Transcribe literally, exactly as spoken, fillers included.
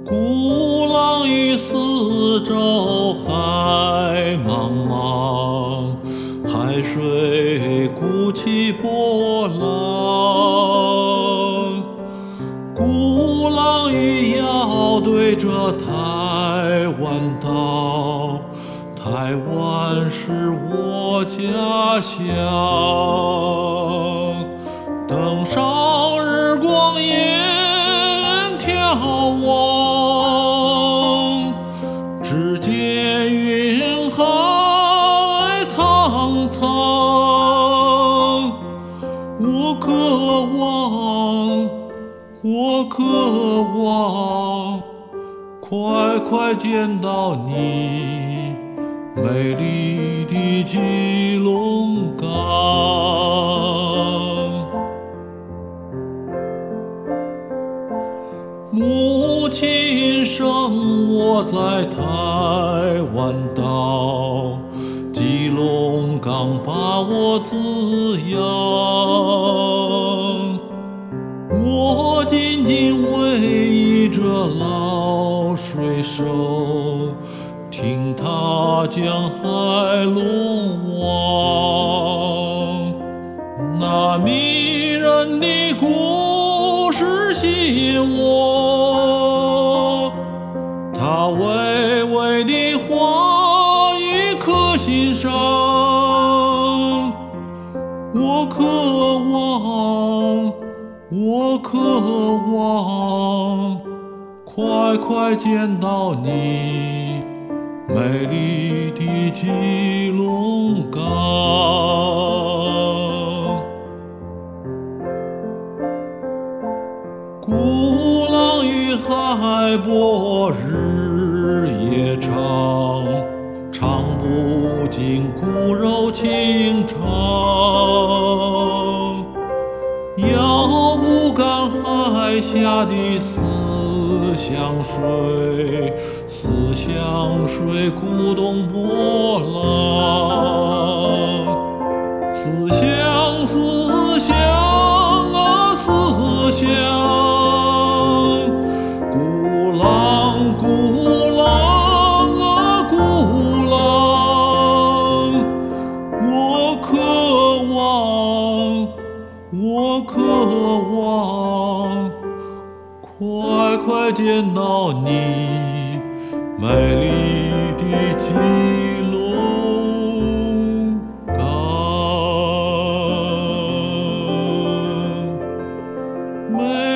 鼓浪屿四周海茫茫，海水鼓起波浪。鼓浪屿要对着台湾岛，台湾是我家乡。登上日光岩眺望，只见云海苍苍。我渴望，我渴望，快快见到你美丽的基隆港。母亲生我在台湾岛，基隆港把我滋养。我紧紧偎依着老水手，听他讲海龙王。那迷人的故事吸引我，他娓娓的话语可欣赏。我渴望，我渴望，快快见到你美丽的基隆港。鼓浪屿海波日夜长，唱不尽骨肉情长。遥不感海下的思乡水，思乡水鼓动波浪。思乡思乡啊思乡，鼓浪鼓浪啊鼓浪。我渴望，我渴望，快快见到你美丽的基隆港。美